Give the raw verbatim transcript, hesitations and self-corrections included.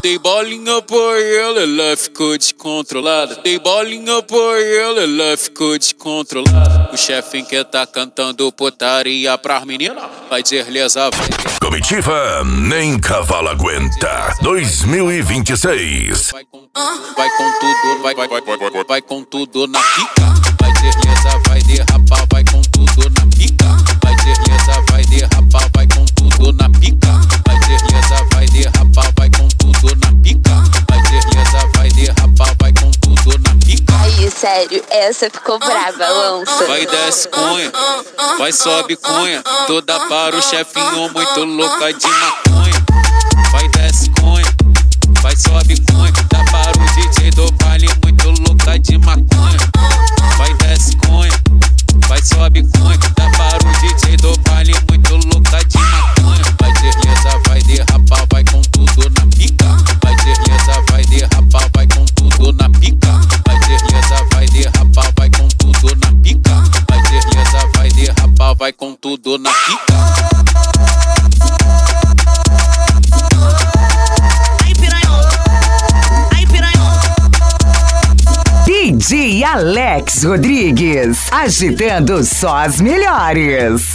Dei bolinha por ela, ela ficou descontrolada. Dei bolinha por ela, ela ficou descontrolada. O chefe quer tá cantando putaria pras meninas. Vai deslizar, vai. Comitiva nem cavalo aguenta. dois mil e vinte e seis. Vai com, vai com tudo, vai, vai, vai, vai, vai, vai com tudo na pica. Vai deslizar, vai derrapar, vai com tudo na pica. Vai deslizar, vai derrapar, vai com tudo na pica. Vai deslizar, vai derrapar, vai com tudo na pica. Vai deslizar, vai derrapar, vai com tudo na pica. Aí, sério, essa ficou brava, lança. Vai desce cunha, vai sobe cunha. Toda para o chefinho muito louca de maconha. Vai desce cunha, vai sobe cunha. Dá para o D J do baile muito louca de maconha. Vai desce cunha, vai sobe cunha. Dá para o D J do baile muito louca de maconha. Vai deslizar, vai derrapar, vai com tudo na pica. Vai deslizar, vai derrapar, vai com tudo na pica. Vai deslizar, vai derrapar, vai com tudo na pica. Vai deslizar, vai derrapar, vai com tudo na pica. D J Alex Rodrigues, agitando só as melhores.